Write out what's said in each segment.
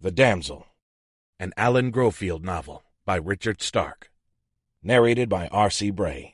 The Damsel, an Alan Grofield novel by Richard Stark, narrated by R.C. Bray.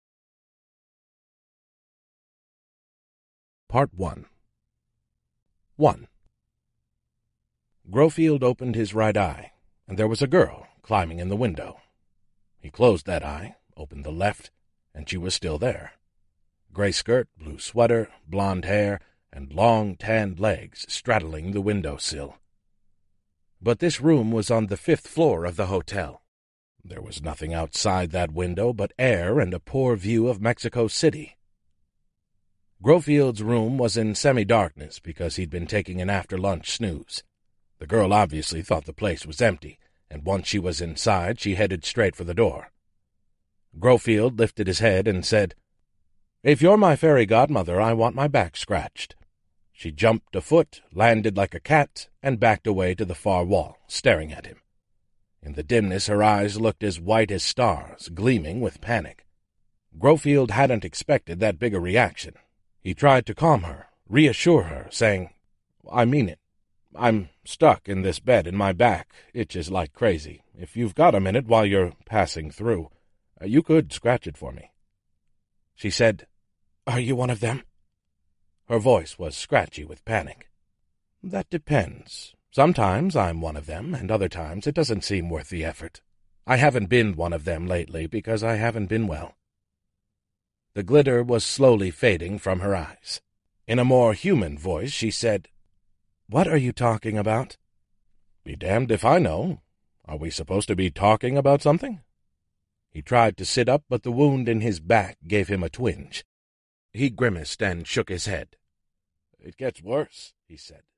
Part 1. 1. Grofield opened his right eye, and there was a girl climbing in the window. He closed that eye, opened the left, and she was still there. Gray skirt, blue sweater, blonde hair, and long tanned legs straddling the window-sill. But this room was on the 5th floor of the hotel. There was nothing outside that window but air and a poor view of Mexico City. Grofield's room was in semi-darkness because he'd been taking an after-lunch snooze. The girl obviously thought the place was empty, and once she was inside, she headed straight for the door. Grofield lifted his head and said, "If you're my fairy godmother, I want my back scratched." She jumped a foot, landed like a cat, and backed away to the far wall, staring at him. In the dimness, her eyes looked as white as stars, gleaming with panic. Grofield hadn't expected that big a reaction. He tried to calm her, reassure her, saying, "I mean it. I'm stuck in this bed and my back itches like crazy. If you've got a minute while you're passing through, you could scratch it for me." She said, "Are you one of them?" Her voice was scratchy with panic. "That depends. Sometimes I'm one of them, and other times it doesn't seem worth the effort. I haven't been one of them lately because I haven't been well." The glitter was slowly fading from her eyes. In a more human voice, she said, "What are you talking about?" "Be damned if I know. Are we supposed to be talking about something?" He tried to sit up, but the wound in his back gave him a twinge. He grimaced and shook his head. "It gets worse," he said.